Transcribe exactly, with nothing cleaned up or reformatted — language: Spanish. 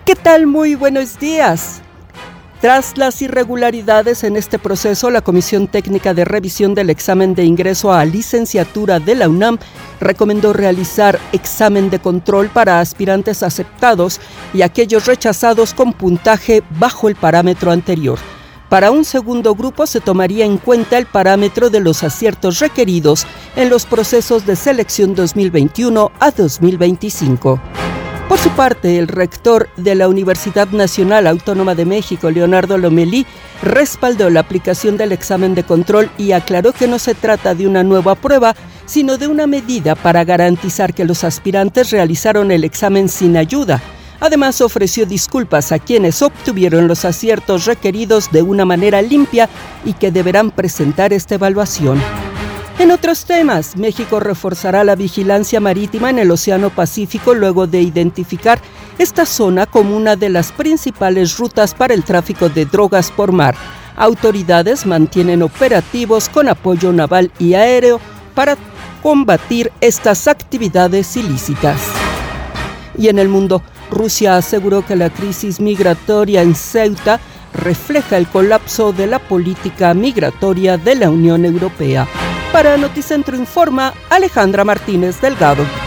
¿Qué tal? Muy buenos días. Tras las irregularidades en este proceso, la Comisión Técnica de Revisión del Examen de Ingreso a Licenciatura de la UNAM recomendó realizar examen de control para aspirantes aceptados y aquellos rechazados con puntaje bajo el parámetro anterior. Para un segundo grupo se tomaría en cuenta el parámetro de los aciertos requeridos en los procesos de selección dos mil veintiuno a dos mil veinticinco. Por su parte, el rector de la Universidad Nacional Autónoma de México, Leonardo Lomelí, respaldó la aplicación del examen de control y aclaró que no se trata de una nueva prueba, sino de una medida para garantizar que los aspirantes realizaron el examen sin ayuda. Además, ofreció disculpas a quienes obtuvieron los aciertos requeridos de una manera limpia y que deberán presentar esta evaluación. En otros temas, México reforzará la vigilancia marítima en el Océano Pacífico luego de identificar esta zona como una de las principales rutas para el tráfico de drogas por mar. Autoridades mantienen operativos con apoyo naval y aéreo para combatir estas actividades ilícitas. Y en el mundo, Rusia aseguró que la crisis migratoria en Ceuta refleja el colapso de la política migratoria de la Unión Europea. Para Noticentro Informa, Alejandra Martínez Delgado.